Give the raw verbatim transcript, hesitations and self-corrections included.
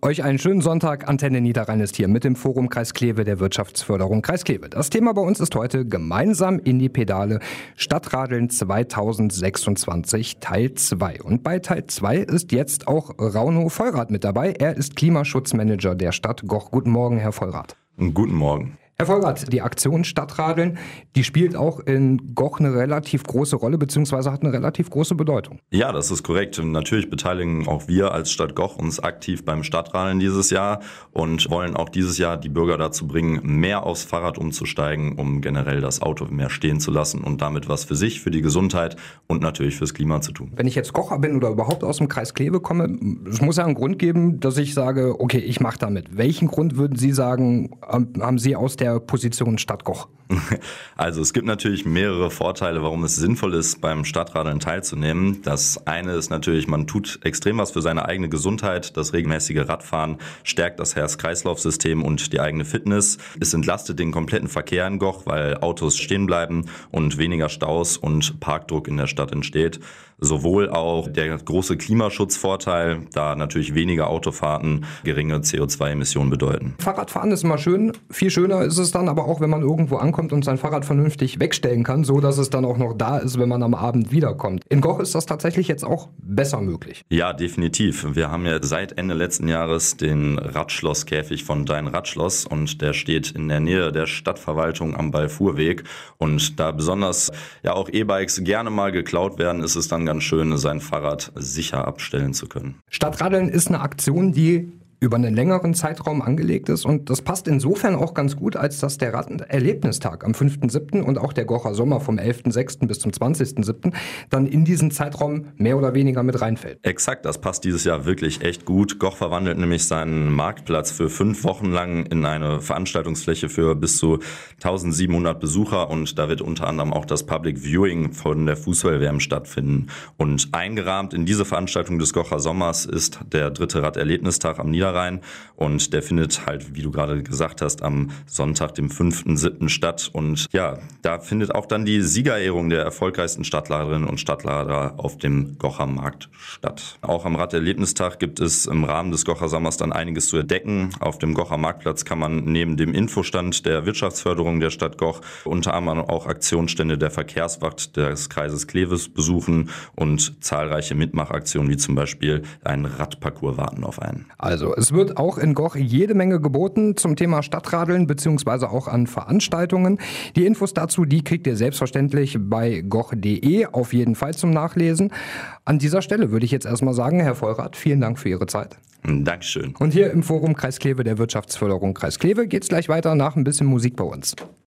Euch einen schönen Sonntag. Antenne Niederrhein ist hier mit dem Forum Kreis Kleve der Wirtschaftsförderung Kreis Kleve. Das Thema bei uns ist heute gemeinsam in die Pedale Stadtradeln zweitausendsechsundzwanzig Teil zwei. Und bei Teil zwei ist jetzt auch Rauno Vollrath mit dabei. Er ist Klimaschutzmanager der Stadt Goch. Guten Morgen, Herr Vollrath. Guten Morgen. Herr Vollrath, die Aktion Stadtradeln, die spielt auch in Goch eine relativ große Rolle, beziehungsweise hat eine relativ große Bedeutung. Ja, das ist korrekt. Natürlich beteiligen auch wir als Stadt Goch uns aktiv beim Stadtradeln dieses Jahr und wollen auch dieses Jahr die Bürger dazu bringen, mehr aufs Fahrrad umzusteigen, um generell das Auto mehr stehen zu lassen und damit was für sich, für die Gesundheit und natürlich fürs Klima zu tun. Wenn ich jetzt Gocher bin oder überhaupt aus dem Kreis Kleve komme, es muss ja einen Grund geben, dass ich sage, okay, ich mache damit. Welchen Grund würden Sie sagen, haben Sie aus der Position Stadt Goch? Also es gibt natürlich mehrere Vorteile, warum es sinnvoll ist, beim Stadtradeln teilzunehmen. Das eine ist natürlich, man tut extrem was für seine eigene Gesundheit. Das regelmäßige Radfahren stärkt das Herz-Kreislauf-System und die eigene Fitness. Es entlastet den kompletten Verkehr in Goch, weil Autos stehen bleiben und weniger Staus und Parkdruck in der Stadt entsteht. Sowohl auch der große Klimaschutzvorteil, da natürlich weniger Autofahrten geringe C O zwei Emissionen bedeuten. Fahrradfahren ist immer schön. Viel schöner ist es dann aber auch, wenn man irgendwo ankommt und sein Fahrrad vernünftig wegstellen kann, so dass es dann auch noch da ist, wenn man am Abend wiederkommt. In Goch ist das tatsächlich jetzt auch besser möglich. Ja, definitiv. Wir haben ja seit Ende letzten Jahres den Radschlosskäfig von Dein Radschloss und der steht in der Nähe der Stadtverwaltung am Balfourweg. Und da besonders ja auch E-Bikes gerne mal geklaut werden, ist es dann ganz schön, sein Fahrrad sicher abstellen zu können. Stadtradeln ist eine Aktion, die über einen längeren Zeitraum angelegt ist und das passt insofern auch ganz gut, als dass der Raderlebnistag am fünften siebten und auch der Gocher Sommer vom elften sechsten bis zum zwanzigsten siebten dann in diesen Zeitraum mehr oder weniger mit reinfällt. Exakt, das passt dieses Jahr wirklich echt gut. Goch verwandelt nämlich seinen Marktplatz für fünf Wochen lang in eine Veranstaltungsfläche für bis zu eintausendsiebenhundert Besucher und da wird unter anderem auch das Public Viewing von der Fußball-W M stattfinden. Und eingerahmt in diese Veranstaltung des Gocher Sommers ist der dritte Raderlebnistag am Niederrhein. Und der findet halt, wie du gerade gesagt hast, am Sonntag, dem fünften siebten statt. Und ja, da findet auch dann die Siegerehrung der erfolgreichsten Stadtladerinnen und Stadtlader auf dem Gocher Markt statt. Auch am Raderlebnistag gibt es im Rahmen des Gocher Sommers dann einiges zu entdecken. Auf dem Gocher Marktplatz kann man neben dem Infostand der Wirtschaftsförderung der Stadt Goch unter anderem auch Aktionsstände der Verkehrswacht des Kreises Kleve besuchen und zahlreiche Mitmachaktionen wie zum Beispiel ein Radparcours warten auf einen. Also es wird auch in Goch jede Menge geboten zum Thema Stadtradeln beziehungsweise auch an Veranstaltungen. Die Infos dazu, die kriegt ihr selbstverständlich bei goch punkt de auf jeden Fall zum Nachlesen. An dieser Stelle würde ich jetzt erstmal sagen, Herr Vollrath, vielen Dank für Ihre Zeit. Dankeschön. Und hier im Forum Kreis Kleve der Wirtschaftsförderung Kreis Kleve geht's gleich weiter nach ein bisschen Musik bei uns.